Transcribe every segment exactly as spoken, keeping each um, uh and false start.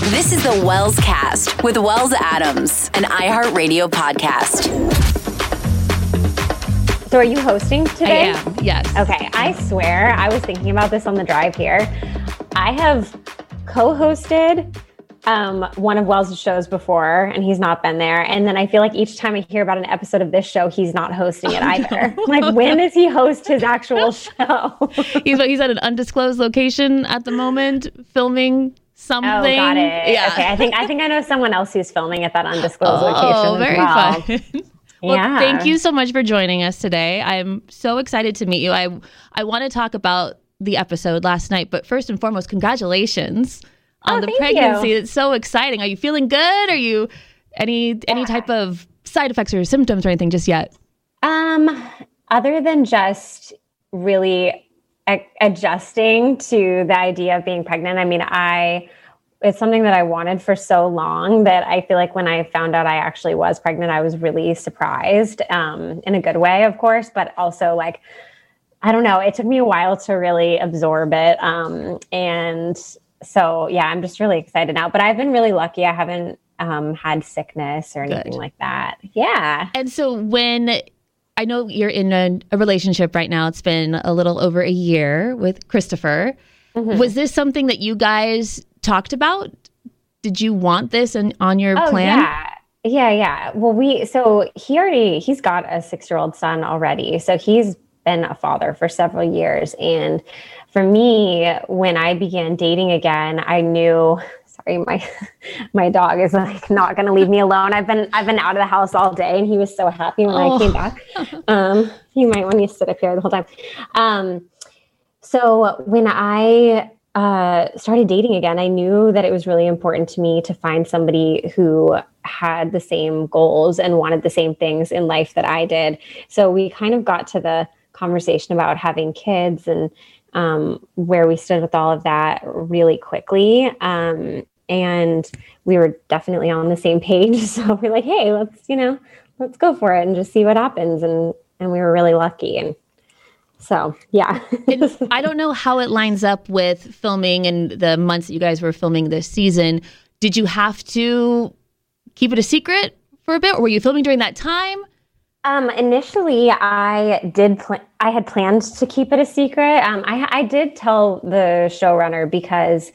This is the Wells Cast with Wells Adams, an iHeartRadio podcast. So are you hosting today? I am, yes. Okay, I swear, I was thinking about this on the drive here. I have co-hosted um, one of Wells' shows before, and he's not been there. And then I feel like each time I hear about an episode of this show, he's not hosting it either. Oh, no. Like, when does he host his actual show? he's, he's at an undisclosed location at the moment, filming something. Oh, got it. Yeah. Okay, I think I think I know someone else who's filming at that undisclosed oh, location as very well. fun. Well, yeah. Thank you so much for joining us today. I'm so excited to meet you. I I want to talk about the episode last night, but first and foremost, congratulations on oh, the thank pregnancy. You. It's so exciting. Are you feeling good? Are you any yeah. any type of side effects or symptoms or anything just yet? Um, other than just really a- adjusting to the idea of being pregnant. I mean, I it's something that I wanted for so long that I feel like when I found out I actually was pregnant, I was really surprised, um, in a good way, of course, but also like, I don't know, it took me a while to really absorb it. Um, and so, yeah, I'm just really excited now, but I've been really lucky. I haven't um, had sickness or anything Good. Like that. Yeah. And so when, I know you're in a, a relationship right now, it's been a little over a year with Christopher. Mm-hmm. Was this something that you guys talked about? Did you want this in, on your oh, plan? Yeah. Yeah. Yeah. Well, we, so he already, he's got a six-year-old son already. So he's been a father for several years. And for me, when I began dating again, I knew, sorry, my, my dog is like not going to leave me alone. I've been, I've been out of the house all day and he was so happy when oh. I came back. Um, you might want to sit up here the whole time. Um, so when I, Uh, started dating again, I knew that it was really important to me to find somebody who had the same goals and wanted the same things in life that I did. So we kind of got to the conversation about having kids and um, where we stood with all of that really quickly. Um, and we were definitely on the same page. So we're like, hey, let's, you know, let's go for it and just see what happens. And, and we were really lucky. And So, yeah. I don't know how it lines up with filming and the months that you guys were filming this season. Did you have to keep it a secret for a bit, or were you filming during that time? Um, initially, I did. Pl- I had planned to keep it a secret. Um, I, I did tell the showrunner because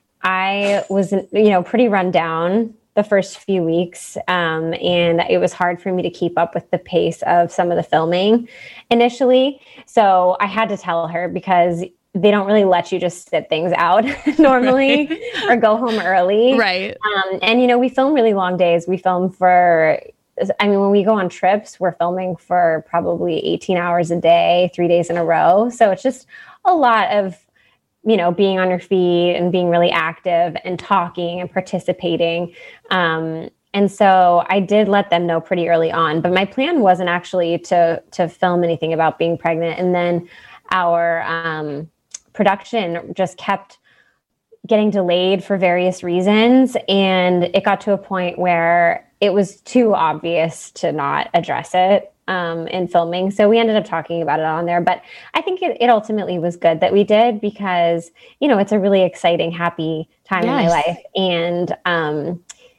I was, you know, pretty run down the first few weeks. Um, and it was hard for me to keep up with the pace of some of the filming initially. So I had to tell her because they don't really let you just sit things out normally or go home early. Right. Um, and, you know, we film really long days. We film for, I mean, when we go on trips, we're filming for probably eighteen hours a day, three days in a row. So it's just a lot of, you know, being on your feet and being really active and talking and participating. Um, and so I did let them know pretty early on, but my plan wasn't actually to, to film anything about being pregnant. And then our um, production just kept getting delayed for various reasons. And it got to a point where it was too obvious to not address it um, in filming. So we ended up talking about it on there, but I think it, it ultimately was good that we did because, you know, it's a really exciting, happy time yes. in my life. And, um,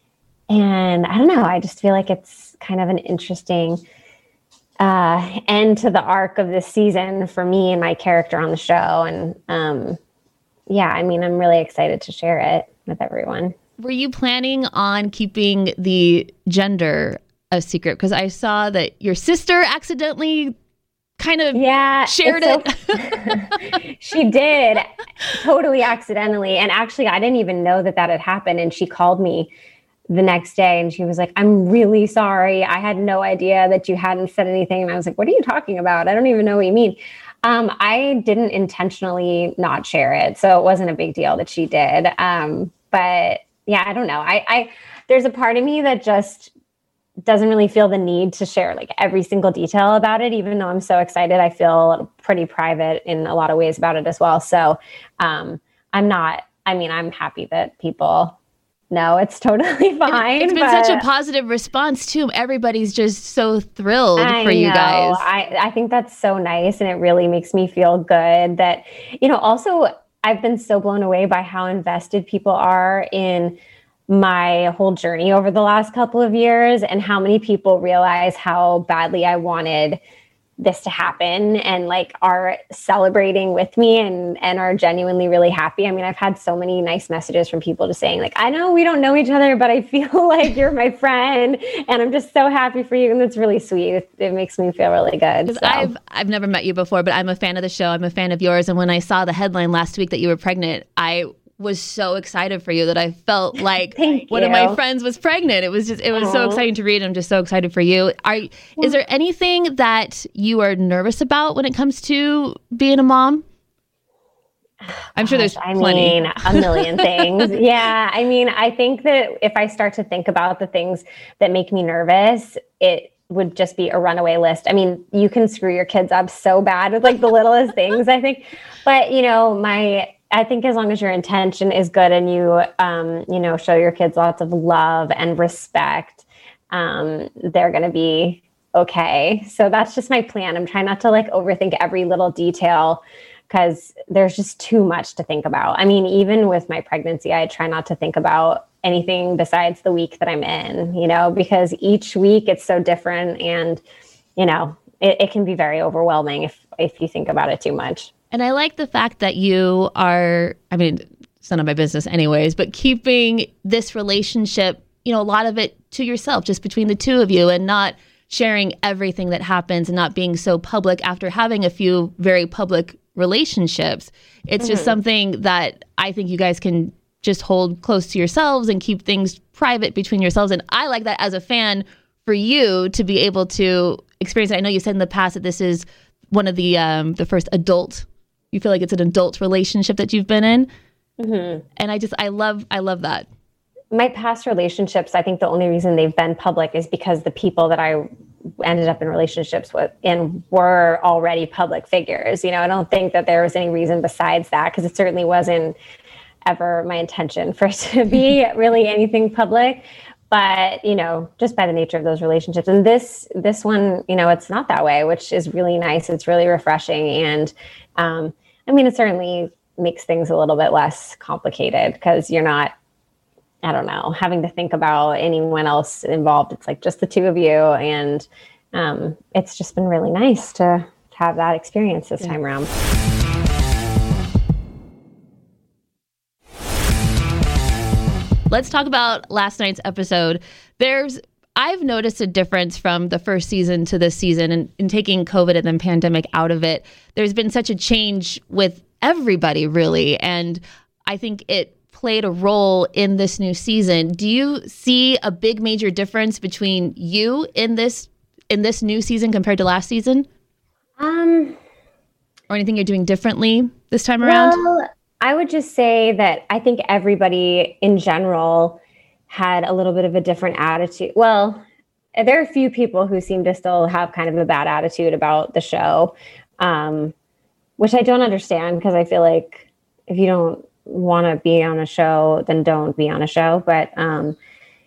and I don't know, I just feel like it's kind of an interesting uh, end to the arc of this season for me and my character on the show. And um, yeah, I mean, I'm really excited to share it with everyone. Were you planning on keeping the gender a secret? Because I saw that your sister accidentally kind of yeah, shared it. So, she did, totally accidentally. And actually, I didn't even know that that had happened. And she called me the next day and she was like, I'm really sorry. I had no idea that you hadn't said anything. And I was like, what are you talking about? I don't even know what you mean. Um, I didn't intentionally not share it. So it wasn't a big deal that she did. Um, but yeah, I don't know. I, I, there's a part of me that just doesn't really feel the need to share like every single detail about it, even though I'm so excited. I feel pretty private in a lot of ways about it as well. So um, I'm not, I mean, I'm happy that people know it's totally fine. It's been such a positive response too. Everybody's just so thrilled I for you know. guys. I, I think that's so nice. And it really makes me feel good that, you know, also I've been so blown away by how invested people are in my whole journey over the last couple of years and how many people realize how badly I wanted this to happen and like are celebrating with me and, and are genuinely really happy. I mean, I've had so many nice messages from people just saying like, I know we don't know each other, but I feel like you're my friend and I'm just so happy for you. And it's really sweet. It, it makes me feel really good. So. I've, I've never met you before, but I'm a fan of the show. I'm a fan of yours. And when I saw the headline last week that you were pregnant, I was so excited for you that I felt like one you. of my friends was pregnant. It was just, it was Aww. so exciting to read. I'm just so excited for you. Are, is there anything that you are nervous about when it comes to being a mom? I'm Gosh, sure there's I plenty. mean, a million things. Yeah. I mean, I think that if I start to think about the things that make me nervous, it would just be a runaway list. I mean, you can screw your kids up so bad with like the littlest things, I think. But, you know, my, I think as long as your intention is good and you, um, you know, show your kids lots of love and respect, um, they're going to be okay. So that's just my plan. I'm trying not to like overthink every little detail because there's just too much to think about. I mean, even with my pregnancy, I try not to think about anything besides the week that I'm in, you know, because each week it's so different and, you know, it, it can be very overwhelming if, if you think about it too much. And I like the fact that you are, I mean, it's none of my business anyways, but keeping this relationship, you know, a lot of it to yourself, just between the two of you and not sharing everything that happens and not being so public after having a few very public relationships. It's mm-hmm. just something that I think you guys can just hold close to yourselves and keep things private between yourselves. And I like that as a fan for you to be able to experience it. I know you said in the past that this is one of the um, the first adult. You feel like it's an adult relationship that you've been in. Mm-hmm. And I just, I love, I love that. My past relationships, I think the only reason they've been public is because the people that I ended up in relationships with and were already public figures. You know, I don't think that there was any reason besides that, because it certainly wasn't ever my intention for it to be really anything public. But, you know, just by the nature of those relationships. And this, this one, you know, it's not that way, which is really nice. It's really refreshing. And, um, I mean, it certainly makes things a little bit less complicated because you're not, I don't know, having to think about anyone else involved. It's like just the two of you. And um, it's just been really nice to have that experience this time around. Let's talk about last night's episode. There's, I've noticed a difference from the first season to this season, and in taking COVID and then pandemic out of it. There's been such a change with everybody, really, and I think it played a role in this new season. Do you see a big major difference between you in this in this new season compared to last season? Um, or anything you're doing differently this time around? Well, I would just say that I think everybody in general had a little bit of a different attitude. Well, there are a few people who seem to still have kind of a bad attitude about the show, um, which I don't understand because I feel like if you don't want to be on a show, then don't be on a show. But, um,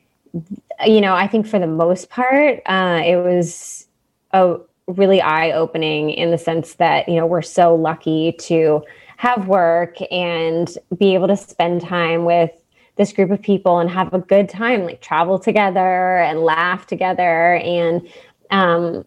you know, I think for the most part, uh, it was a really eye-opening in the sense that, you know, we're so lucky to have work and be able to spend time with this group of people and have a good time, like travel together and laugh together. And um,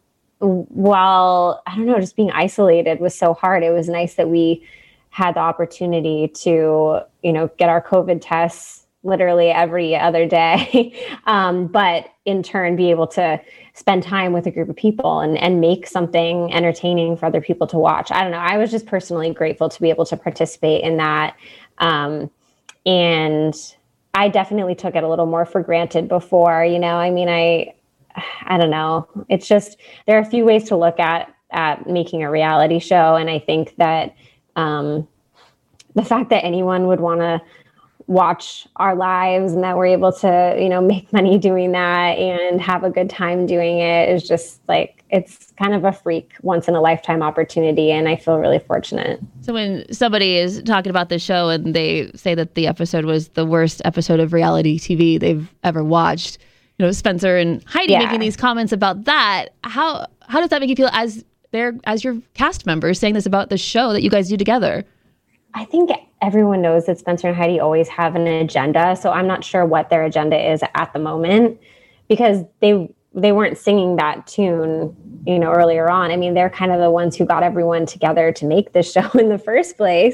while, I don't know, just being isolated was so hard, it was nice that we had the opportunity to, you know, get our COVID tests literally every other day. um, but in turn, be able to spend time with a group of people and, and make something entertaining for other people to watch. I don't know. I was just personally grateful to be able to participate in that. Um, and I definitely took it a little more for granted before, you know, I mean, I, I don't know. It's just, there are a few ways to look at, at making a reality show. And I think that, um, the fact that anyone would want to watch our lives and that we're able to, you know, make money doing that and have a good time doing it is just like, it's kind of a freak once in a lifetime opportunity. And I feel really fortunate. So when somebody is talking about the show and they say that the episode was the worst episode of reality T V they've ever watched, you know, Spencer and Heidi yeah. making these comments about that, how, how does that make you feel as their, as your cast members saying this about the show that you guys do together? I think everyone knows that Spencer and Heidi always have an agenda. So I'm not sure what their agenda is at the moment, because they they weren't singing that tune, you know, earlier on. I mean, they're kind of the ones who got everyone together to make this show in the first place.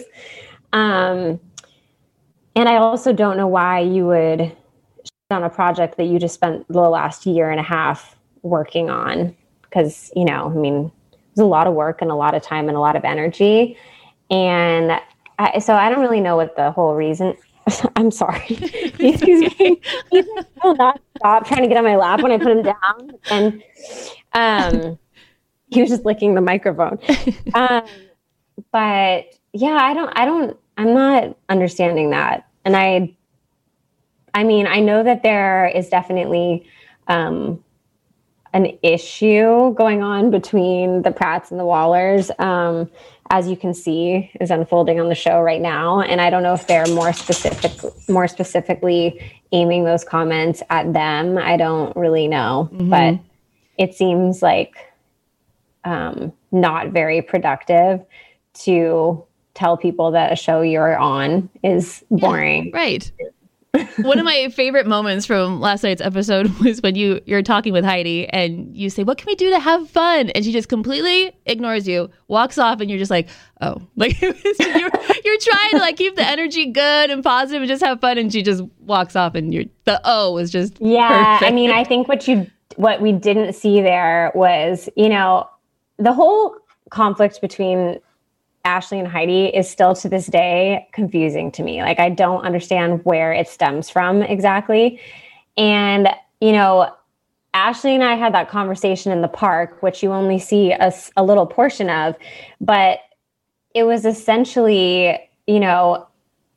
Um, and I also don't know why you would shut down a project that you just spent the last year and a half working on. Because, you know, I mean, there's a lot of work and a lot of time and a lot of energy. And I, so I don't really know what the whole reason. I'm sorry. Excuse me. He will not stop trying to get on my lap when I put him down. And um, he was just licking the microphone. Um, but yeah, I don't, I don't, I'm not understanding that. And I, I mean, I know that there is definitely um, an issue going on between the Pratts and the Wallers. Um, as you can see, is unfolding on the show right now. And I don't know if they're more specific, more specifically aiming those comments at them. I don't really know, mm-hmm. but it seems like um, not very productive to tell people that a show you're on is boring. Yeah, right. One of my favorite moments from last night's episode was when you, you're talking with Heidi and you say, what can we do to have fun? And she just completely ignores you, walks off, and you're just like, oh, like you're, you're trying to like keep the energy good and positive and just have fun. And she just walks off, and you're, the oh was just yeah. perfect. I mean, I think what you, what we didn't see there was, you know, the whole conflict between Ashley and Heidi is still to this day confusing to me. Like, I don't understand where it stems from exactly. And, you know, Ashley and I had that conversation in the park, which you only see a, a little portion of, but it was essentially, you know,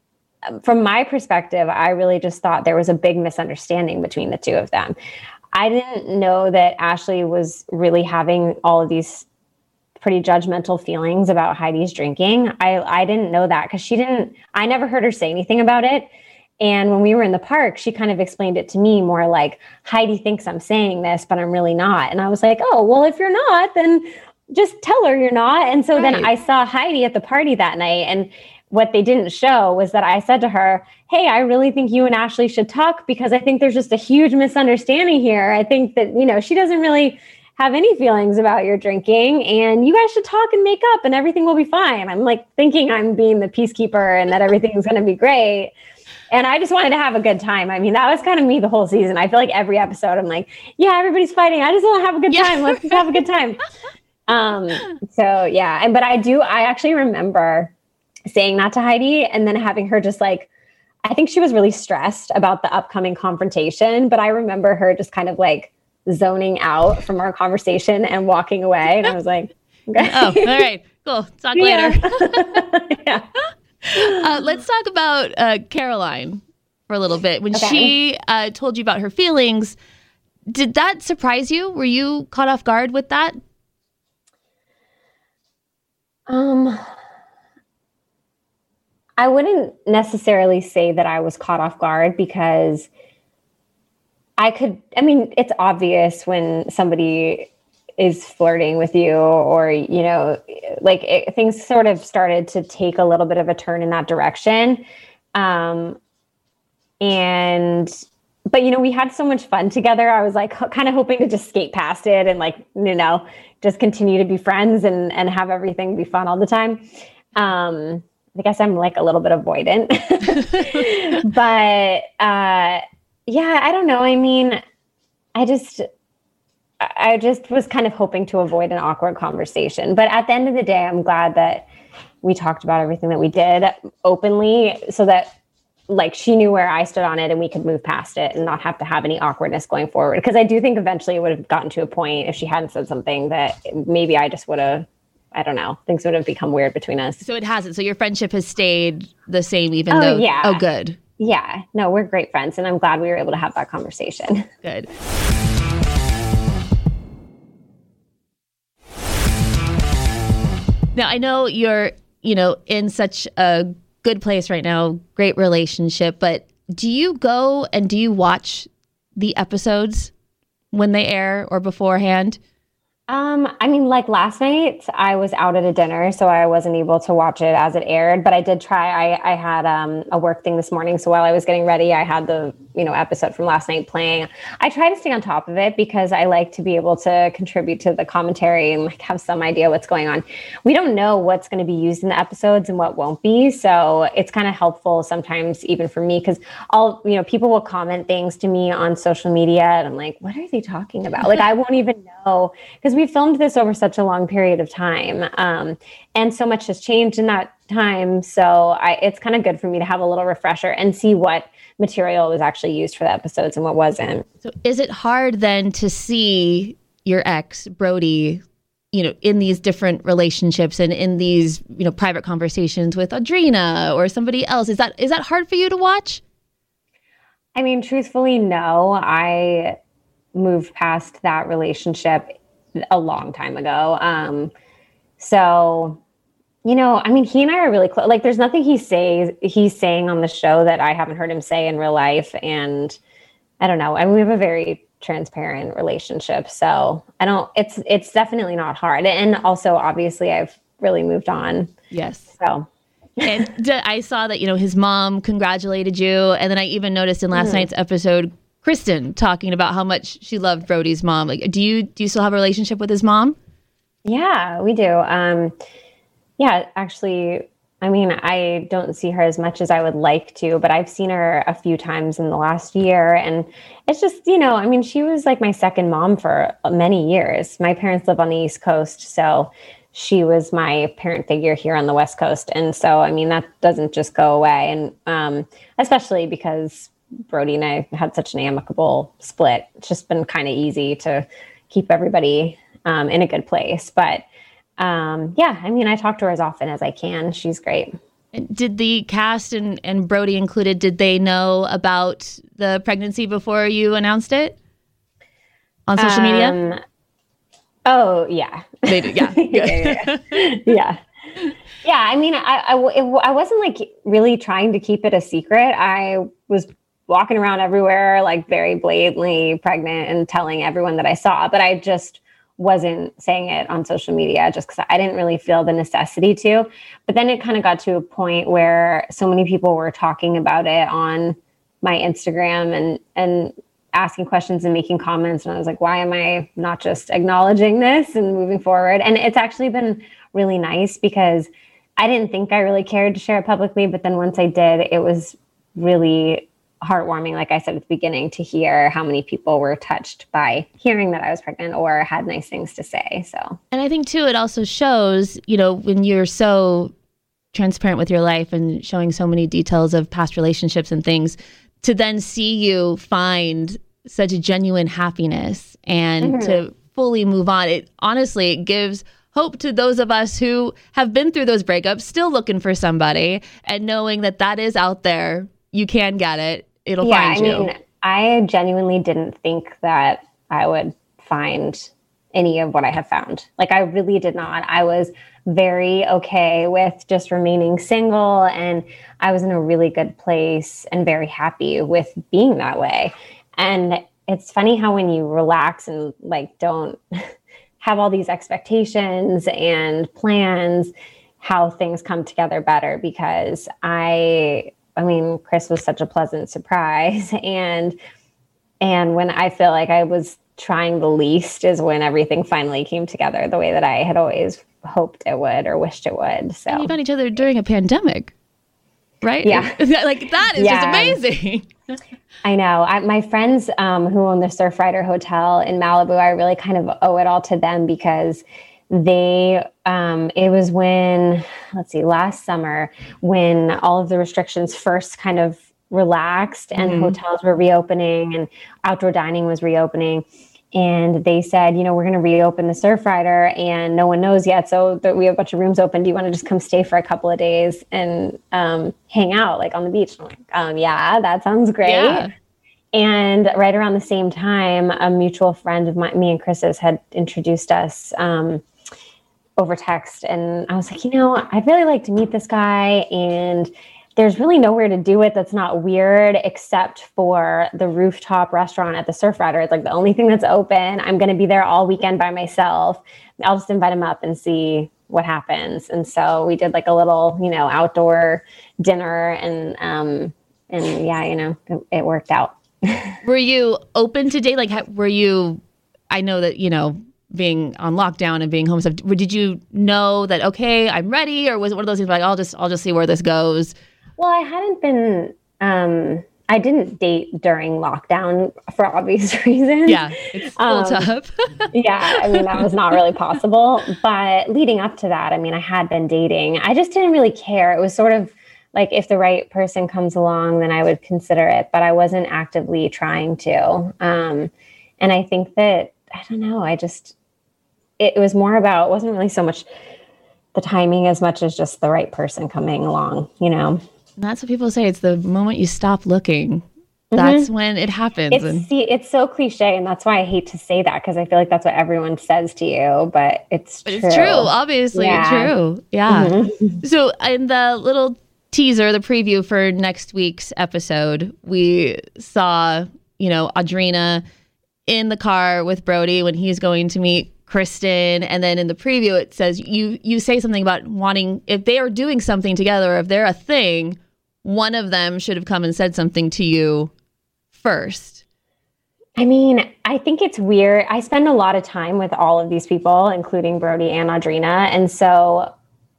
from my perspective, I really just thought there was a big misunderstanding between the two of them. I didn't know that Ashley was really having all of these pretty judgmental feelings about Heidi's drinking. I, I didn't know that because she didn't, I never heard her say anything about it. And when we were in the park, she kind of explained it to me more like, Heidi thinks I'm saying this, but I'm really not. And I was like, oh, well, if you're not, then just tell her you're not. And so right. Then I saw Heidi at the party that night. And what they didn't show was that I said to her, hey, I really think you and Ashley should talk because I think there's just a huge misunderstanding here. I think that, you know, she doesn't really have any feelings about your drinking, and you guys should talk and make up and everything will be fine. I'm like thinking I'm being the peacekeeper and that everything's going to be great. And I just wanted to have a good time. I mean, that was kind of me the whole season. I feel like every episode I'm like, yeah, everybody's fighting. I just want to have a good time. Yeah. Let's just have a good time. Um, so yeah. And, but I do, I actually remember saying that to Heidi and then having her just like, I think she was really stressed about the upcoming confrontation, but I remember her just kind of like zoning out from our conversation and walking away. And I was like, okay. Oh, all right, cool. Talk yeah. later. yeah. Uh, let's talk about uh, Caroline for a little bit. When okay. she uh, told you about her feelings, did that surprise you? Were you caught off guard with that? Um, I wouldn't necessarily say that I was caught off guard because I could, I mean, it's obvious when somebody is flirting with you or, you know, like it, things sort of started to take a little bit of a turn in that direction. Um, and, but, you know, we had so much fun together. I was like kind of hoping to just skate past it and like, you know, just continue to be friends and, and have everything be fun all the time. Um, I guess I'm like a little bit avoidant, but, uh, yeah, I don't know. I mean, I just, I just was kind of hoping to avoid an awkward conversation. But at the end of the day, I'm glad that we talked about everything that we did openly so that like she knew where I stood on it and we could move past it and not have to have any awkwardness going forward. Because I do think eventually it would have gotten to a point if she hadn't said something that maybe I just would have, I don't know, things would have become weird between us. So it hasn't. So your friendship has stayed the same even oh, though. Yeah. Oh, good. Yeah, no, we're great friends, and I'm glad we were able to have that conversation. Good. Now, I know you're, you know, in such a good place right now, great relationship, but do you go and do you watch the episodes when they air or beforehand? Um, I mean, like last night I was out at a dinner, so I wasn't able to watch it as it aired, but I did try. I, I had um, a work thing this morning. So while I was getting ready, I had the, you know, episode from last night playing. I try to stay on top of it because I like to be able to contribute to the commentary and like have some idea what's going on. We don't know what's going to be used in the episodes and what won't be. So it's kind of helpful sometimes even for me, because all, you know, people will comment things to me on social media and I'm like, what are they talking about? Like, I won't even know, because we filmed this over such a long period of time. Um, and so much has changed in that time. So I, it's kind of good for me to have a little refresher and see what material was actually used for the episodes and what wasn't. So is it hard then to see your ex, Brody, you know, in these different relationships and in these, you know, private conversations with Audrina or somebody else? Is that, is that hard for you to watch? I mean, truthfully, no. I moved past that relationship a long time ago. Um, so, you know, I mean, he and I are really close. Like, there's nothing he says, he's saying on the show that I haven't heard him say in real life. And I don't know. I mean, we have a very transparent relationship. So I don't, it's, it's definitely not hard. And also, obviously, I've really moved on. Yes. So. And I saw that, you know, his mom congratulated you. And then I even noticed in last mm. night's episode, Kristen talking about how much she loved Brody's mom. Like, do you do you still have a relationship with his mom? Yeah, we do. Um, yeah, actually, I mean, I don't see her as much as I would like to, but I've seen her a few times in the last year. And it's just, you know, I mean, she was like my second mom for many years. My parents live on the East Coast, so she was my parent figure here on the West Coast. And so, I mean, that doesn't just go away. And um, especially because Brody and I had such an amicable split. It's just been kind of easy to keep everybody um, in a good place. But um, yeah, I mean, I talk to her as often as I can. She's great. Did the cast and, and Brody included, did they know about the pregnancy before you announced it on social um, media? Oh, yeah. They did, yeah. yeah, yeah, yeah. Yeah, I mean, I, I, it, I wasn't like really trying to keep it a secret. I was walking around everywhere, like very blatantly pregnant and telling everyone that I saw, but I just wasn't saying it on social media just because I didn't really feel the necessity to. But then it kind of got to a point where so many people were talking about it on my Instagram and, and asking questions and making comments. And I was like, why am I not just acknowledging this and moving forward? And it's actually been really nice because I didn't think I really cared to share it publicly. But then once I did, it was really heartwarming, like I said at the beginning, to hear how many people were touched by hearing that I was pregnant or had nice things to say. So, and I think too, it also shows, you know, when you're so transparent with your life and showing so many details of past relationships and things, to then see you find such a genuine happiness and mm-hmm. to fully move on. It honestly, it gives hope to those of us who have been through those breakups, still looking for somebody, and knowing that that is out there. You can get it. It'll yeah, find you. I mean, I genuinely didn't think that I would find any of what I have found. Like, I really did not. I was very okay with just remaining single, and I was in a really good place and very happy with being that way. And it's funny how when you relax and like don't have all these expectations and plans, how things come together better. Because I I mean, Chris was such a pleasant surprise. And and when I feel like I was trying the least is when everything finally came together the way that I had always hoped it would or wished it would. So and you found each other during a pandemic, right? Yeah. Like, that is yeah. just amazing. I know. I, my friends um, who own the Surfrider Hotel in Malibu, I really kind of owe it all to them because they, um, it was when, let's see, last summer when all of the restrictions first kind of relaxed and mm-hmm. hotels were reopening and outdoor dining was reopening. And they said, you know, we're going to reopen the Surfrider and no one knows yet. So that we have a bunch of rooms open. Do you want to just come stay for a couple of days and um, hang out like on the beach? I'm like, um, yeah, that sounds great. Yeah. And right around the same time, a mutual friend of mine, me and Chris's, had introduced us um, over text. And I was like, you know, I'd really like to meet this guy. And there's really nowhere to do it that's not weird except for the rooftop restaurant at the Surfrider. It's like the only thing that's open. I'm going to be there all weekend by myself. I'll just invite him up and see what happens. And so we did like a little, you know, outdoor dinner and, um, and yeah, you know, it, it worked out. Were you open to date? Like, were you, I know that, you know, being on lockdown and being home stuff, did you know that, okay, I'm ready? Or was it one of those things like, I'll just, I'll just see where this goes? Well, I hadn't been, um, I didn't date during lockdown for obvious reasons. Yeah, it's a little um, tough. Yeah, I mean, that was not really possible. But leading up to that, I mean, I had been dating. I just didn't really care. It was sort of like if the right person comes along, then I would consider it. But I wasn't actively trying to. Um, and I think that, I don't know, I just, it, it was more about, it wasn't really so much the timing as much as just the right person coming along, you know? And that's what people say. It's the moment you stop looking. That's mm-hmm. when it happens. It's, and- see, it's so cliche. And that's why I hate to say that, because I feel like that's what everyone says to you, but it's but true. It's true. Obviously, yeah. It's true. Yeah. Mm-hmm. So in the little teaser, the preview for next week's episode, we saw, you know, Audrina in the car with Brody when he's going to meet Kristen. And then in the preview, it says you you say something about wanting, if they are doing something together, if they're a thing, one of them should have come and said something to you first. I mean, I think it's weird. I spend a lot of time with all of these people, including Brody and Audrina. And so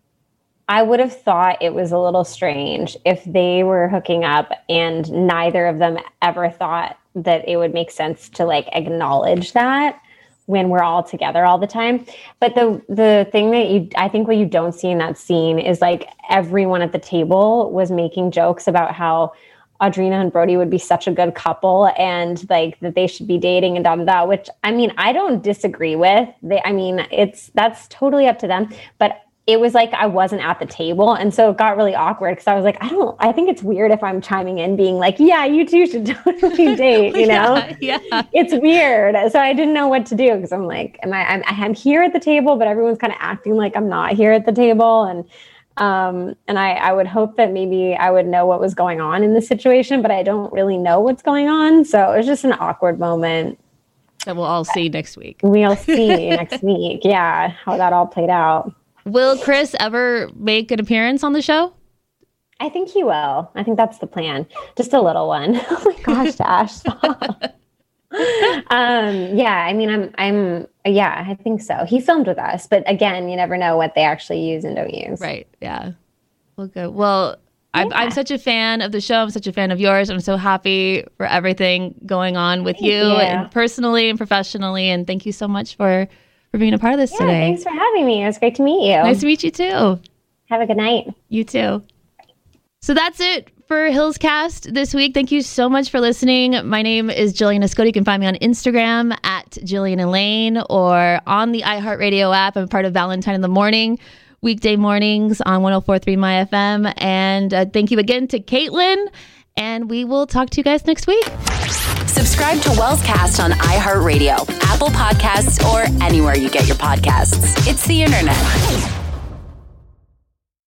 I would have thought it was a little strange if they were hooking up and neither of them ever thought that it would make sense to like acknowledge that when we're all together all the time. But the the thing that you, I think what you don't see in that scene is like everyone at the table was making jokes about how Audrina and Brody would be such a good couple and like that they should be dating and da da da, which I mean, I don't disagree with. They, I mean, it's, that's totally up to them. But it was like I wasn't at the table. And so it got really awkward because I was like, I don't, I think it's weird if I'm chiming in being like, yeah, you two should totally date, you know? yeah, yeah. It's weird. So I didn't know what to do because I'm like, am I, I'm, I'm here at the table, but everyone's kind of acting like I'm not here at the table. And, um, and I, I would hope that maybe I would know what was going on in the situation, but I don't really know what's going on. So it was just an awkward moment. That we'll all see next week. We'll see next week. Yeah. How that all played out. Will Chris ever make an appearance on the show? I think he will. I think that's the plan. Just a little one. Oh my gosh, Dash, stop. um, yeah, I mean, I'm, I'm, yeah, I think so. He filmed with us, but again, you never know what they actually use and don't use. Right. Yeah. Well, good. Well, I'm, yeah. I'm such a fan of the show. I'm such a fan of yours. I'm so happy for everything going on with you, you. And personally and professionally. And thank you so much for for being a part of this yeah, today. Thanks for having me. It was great to meet you. Nice to meet you too. Have a good night. You too. So that's it for Hillscast this week. Thank you so much for listening. My name is Jillian Escoto. You can find me on Instagram at Jillian Elaine or on the iHeartRadio app. I'm part of Valentine in the Morning, weekday mornings on one oh four point three My F M. And uh, thank you again to Caitlin. And we will talk to you guys next week. Subscribe to Wellscast on iHeartRadio, Apple Podcasts, or anywhere you get your podcasts. It's the internet.